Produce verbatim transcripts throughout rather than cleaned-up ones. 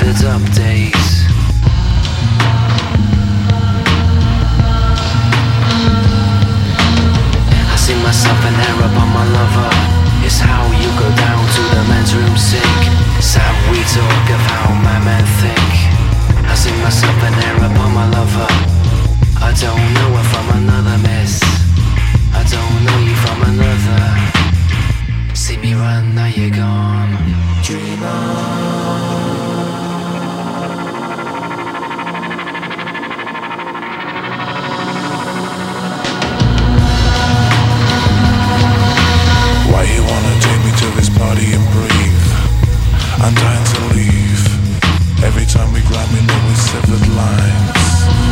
standard updates. I see myself an hair upon my lover. It's how you go down to the men's room sick. It's how we talk of how my men think. I see myself an hair upon my lover. I don't know her from another miss. I don't know you from another. See me run, now you're gone. Dream on. Why you wanna take me to this party and breathe? I'm dying to leave. Every time we grab me, know we severed lines.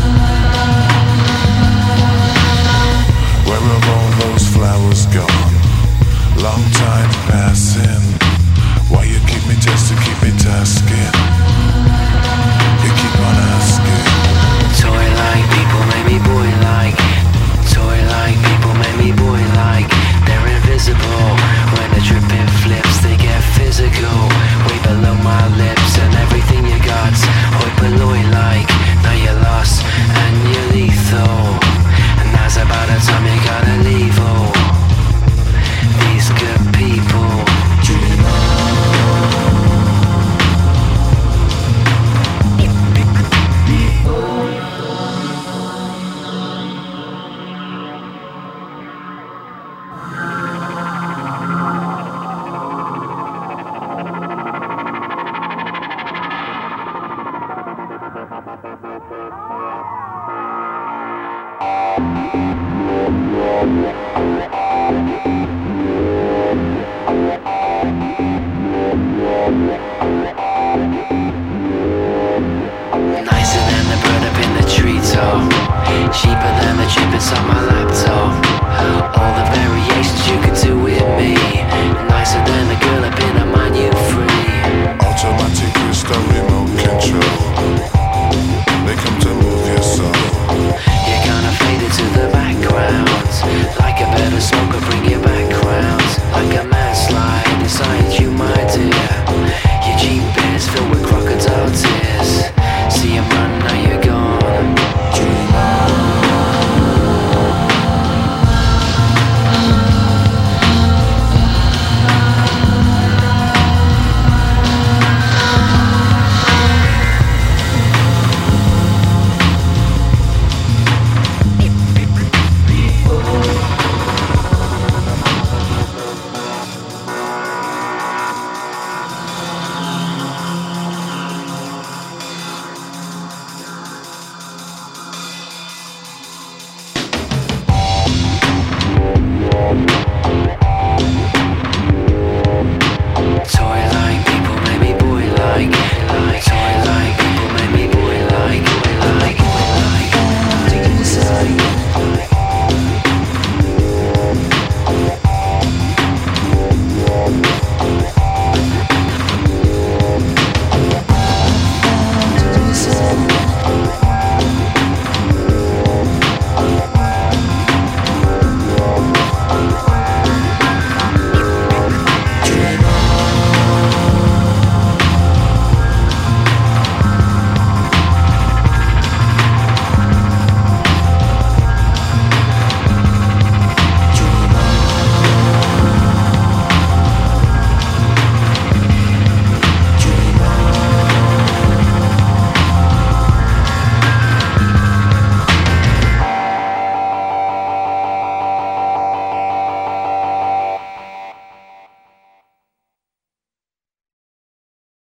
Where have all those flowers gone? Long time passing. Why you keep me testing, keep me tasking? You keep on asking. Toy like people make me boy like. Toy like people make me boy like. They're invisible. When the dripping flips, they get physical. Way below my lips and everything you got. Hoi polloi like. Now you're lost and you're lethal. And now's about the time you gotta leave. Oh, these good people. Dream on. Nicer than the bird up in the treetop. Cheaper than the chip inside my laptop. All the very